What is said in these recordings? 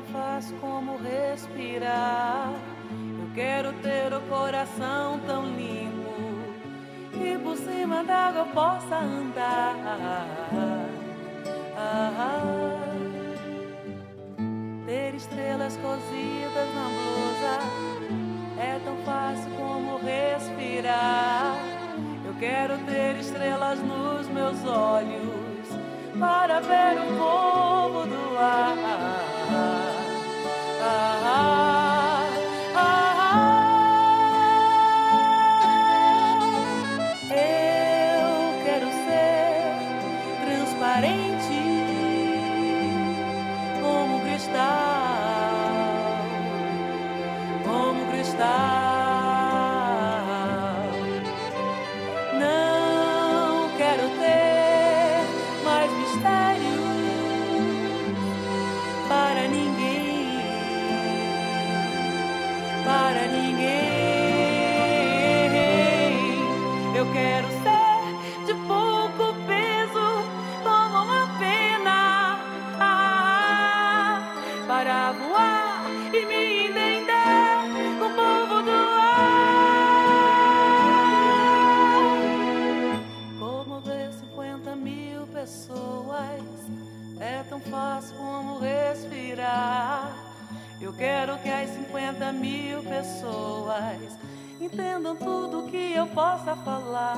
fácil como respirar. Eu quero ter o coração tão limpo que por cima d'água eu possa andar. Ter estrelas cozidas na blusa é tão fácil como respirar. Eu quero ter estrelas nos meus olhos para ver o povo do ar. Eu quero ser transparente como cristal, como cristal. Não quero ter mais mistérios para ninguém, para ninguém. Eu quero ser de pouco peso como uma pena, para voar e me entender com o povo do ar. Comover 50.000 pessoas é tão fácil como respirar. Eu quero que as 50.000 pessoas entendam tudo que eu possa falar.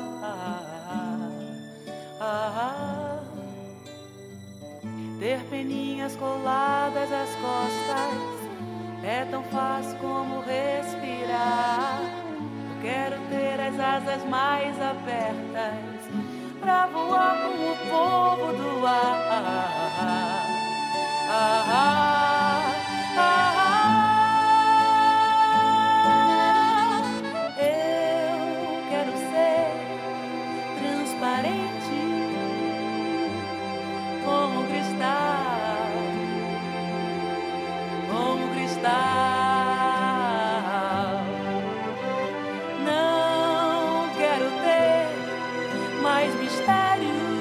Ter peninhas coladas às costas é tão fácil como respirar. Eu quero ter as asas mais abertas pra voar como o povo do ar. Eu quero ser transparente como cristal, como cristal. Não quero ter mais mistérios